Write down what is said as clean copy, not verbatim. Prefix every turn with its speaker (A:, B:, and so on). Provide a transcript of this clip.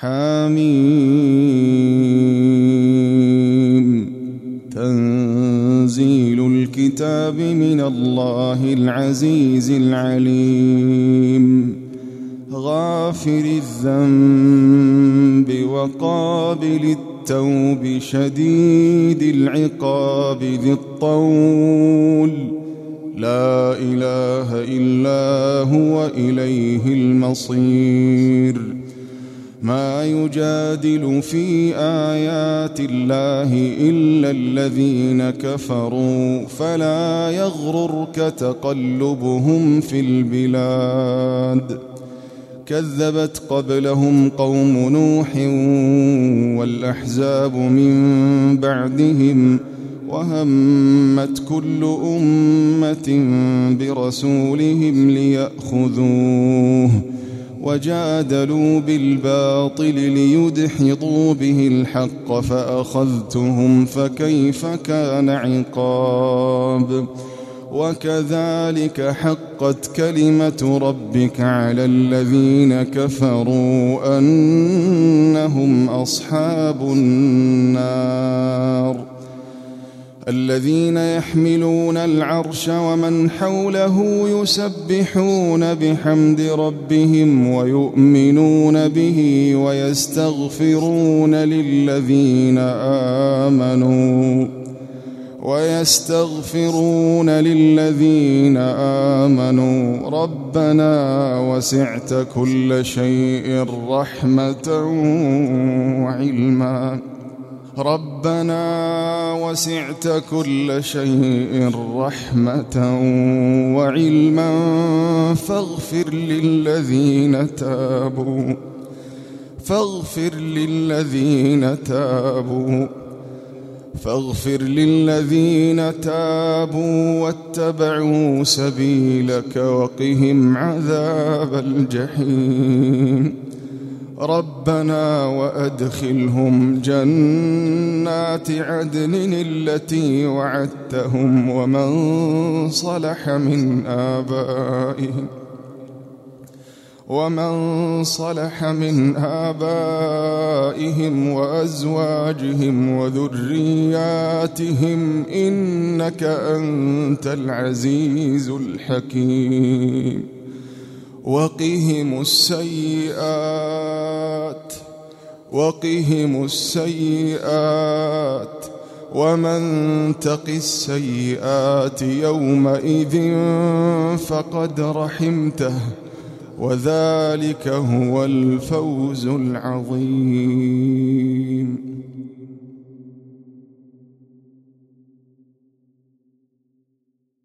A: حميم. تنزيل الكتاب من الله العزيز العليم. غافر الذنب وقابل التوب شديد العقاب ذي الطول. لا إله إلا هو إليه المصير. ما يجادل في آيات الله إلا الذين كفروا فلا يغررك تقلبهم في البلاد. كذبت قبلهم قوم نوح والأحزاب من بعدهم وهمت كل أمة برسولهم ليأخذوه وجادلوا بالباطل ليدحضوا به الحق فأخذتهم فكيف كان عقاب. وكذلك حقت كلمة ربك على الذين كفروا أنهم أصحاب النار. الذين يحملون العرش ومن حوله يسبحون بحمد ربهم ويؤمنون به ويستغفرون للذين آمنوا ربنا وسعت كل شيء رحمة وعلما. ربنا وسعت كل شيء رحمة وعلما فاغفر للذين تابوا واتبعوا سبيلك وقهم عذاب الجحيم. ربنا وأدخلهم جنات عدن التي وعدتهم ومن صلح من آبائهم وأزواجهم وذرياتهم إنك أنت العزيز الحكيم. وقهم السيئات ومن تق السيئات يومئذ فقد رحمته وذلك هو الفوز العظيم.